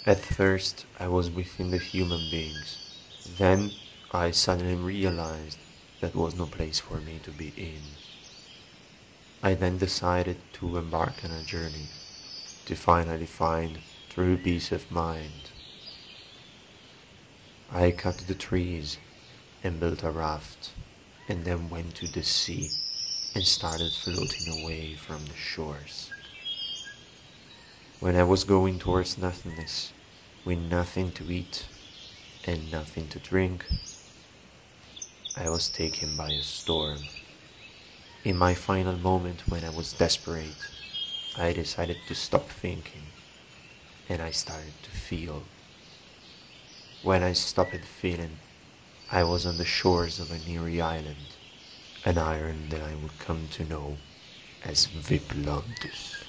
At first, I was within the human beings. Then, I suddenly realized that was no place for me to be in. I then decided to embark on a journey to finally find true peace of mind. I cut the trees and built a raft, and then went to the sea and started floating away from the shores. When I was going towards nothingness, with nothing to eat and nothing to drink, I was taken by a storm. In my final moment when I was desperate, I decided to stop thinking and I started to feel. When I stopped feeling, I was on the shores of a nearby island, an island that I would come to know as Viplantis.